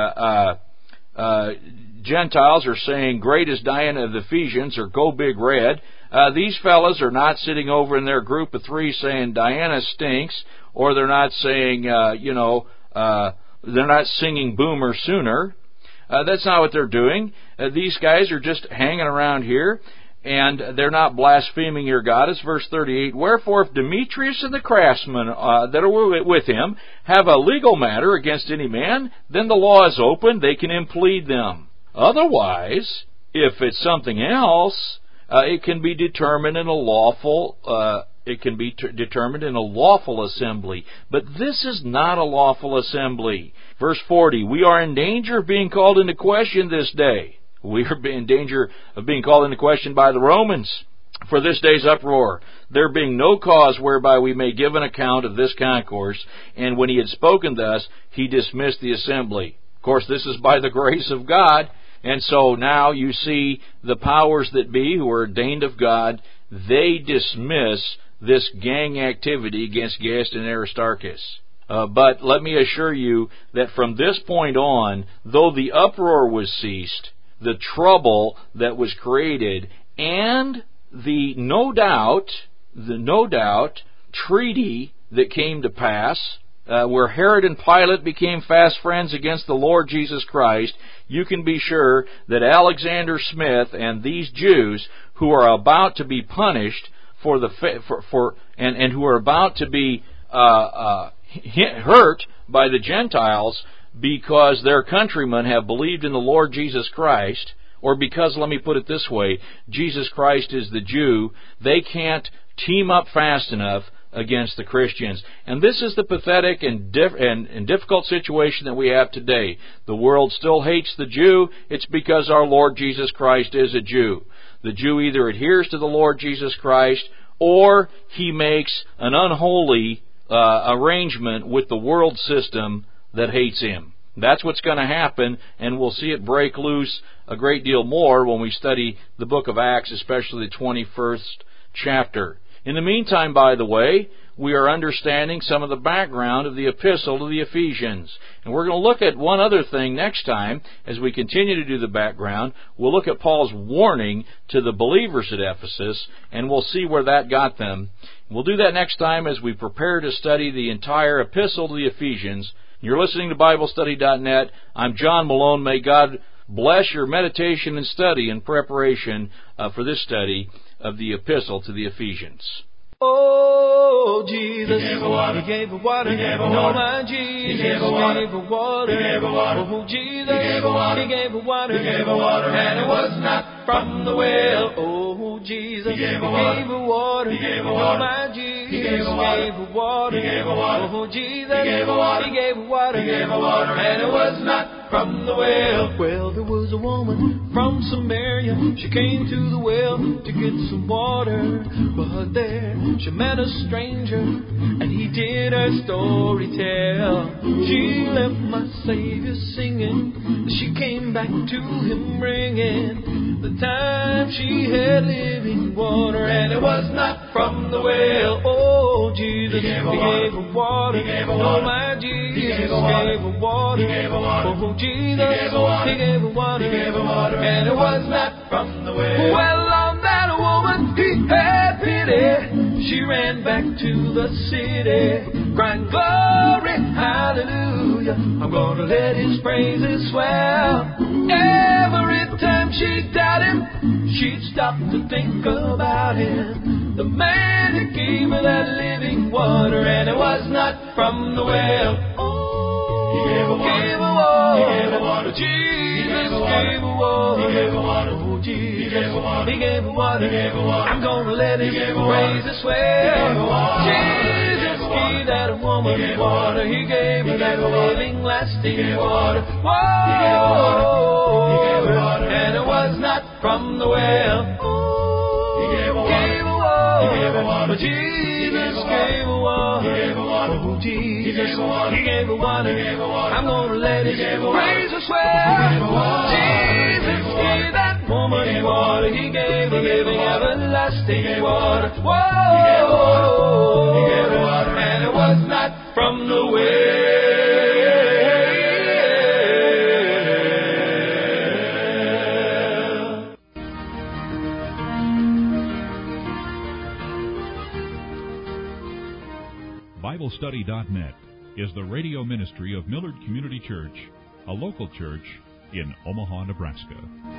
Gentiles are saying, "Great is Diana of the Ephesians," or "Go Big Red." These fellows are not sitting over in their group of three saying, "Diana stinks," or they're not saying, they're not singing "Boomer Sooner." That's not what they're doing. These guys are just hanging around here, and they're not blaspheming your goddess. Verse 38, "Wherefore, if Demetrius and the craftsmen that are with him have a legal matter against any man, then the law is open, they can implead them. Otherwise, if it's something else, it can be determined in a lawful it can be determined in a lawful assembly. But this is not a lawful assembly. Verse 40, we are in danger of being called into question this day. We are in danger of being called into question by the Romans for this day's uproar, there being no cause whereby we may give an account of this concourse. And when he had spoken thus, he dismissed the assembly. Of course, this is by the grace of God. And so now you see the powers that be, who are ordained of God, they dismiss this gang activity against Gaston and Aristarchus. But let me assure you that from this point on, though the uproar was ceased, the trouble that was created, and the no doubt treaty that came to pass, where Herod and Pilate became fast friends against the Lord Jesus Christ, you can be sure that Alexander Smith and these Jews who are about to be punished and who are about to be hurt by the Gentiles because their countrymen have believed in the Lord Jesus Christ, or because, let me put it this way, Jesus Christ is the Jew, they can't team up fast enough against the Christians. And this is the pathetic and difficult situation that we have today. The world still hates the Jew. It's because our Lord Jesus Christ is a Jew. The Jew either adheres to the Lord Jesus Christ, or he makes an unholy arrangement with the world system that hates him. That's what's going to happen, and we'll see it break loose a great deal more when we study the book of Acts, especially the 21st chapter. In the meantime, by the way, we are understanding some of the background of the epistle to the Ephesians. And we're going to look at one other thing next time as we continue to do the background. We'll look at Paul's warning to the believers at Ephesus, and we'll see where that got them. We'll do that next time as we prepare to study the entire epistle to the Ephesians. You're listening to BibleStudy.net. I'm John Malone. May God bless your meditation and study in preparation for this study of the epistle to the Ephesians. Oh, Jesus, He gave her water. He gave her water. He gave her No, water. my Jesus, He gave her water. He gave her water. He gave her water. Oh, Jesus, He gave her water. He gave her water. He gave her water, and it was not from the well. Oh, Jesus, He gave her water. gave her water. He gave her No, water. my Jesus, He gave her water. gave her water. He gave her water. Oh, Jesus, He gave her water. He gave her water. He gave her water, and it was not from the well. Well, there was a woman from Samaria. She came to the well to get some water. But there she met a stranger, and he did her story tell. She left my Savior singing. She came back to him ringing. The time she had living water, and it was not from the well. Oh, Jesus, He gave her He water. gave her water. He gave her Oh, water. my He Jesus, gave her water. gave her water. He gave her water. Oh, Jesus, He gave her water. He gave her water. He gave her water, and it was not from the well. Well, on that woman He had pity. She ran back to the city, crying, glory, hallelujah. I'm going to let His praises swell. Every time she doubted Him, she'd stop to think about Him. The man who gave her that living water, and it was not from the well. He gave her water. Gave her water. He gave her water. Jesus gave her water. gave her water. He gave her water. Oh, Jesus. He gave her water. He gave her water. He gave her water. I'm gonna let His He gave her water. praises swell. He gave her water. Jesus gave that woman He gave her water. water. He gave He her that gave her water. living, lasting He gave her water. water. Whoa. He gave her water. He gave her water. And it was not from the well. He gave her water. Gave her water. He gave her water. Jesus He gave gave her water. He gave her water. Oh, Jesus. He gave her water. He gave her water. He gave her water. I'm gonna let His He gave her water. praises swell. He gave her water. Jesus gave that woman He gave her water. water. He gave her He gave her living, water. everlasting He gave her water. water. Whoa. He gave her water. He gave her water. And it was not from the well. BibleStudy.net is the radio ministry of Millard Community Church, a local church in Omaha, Nebraska.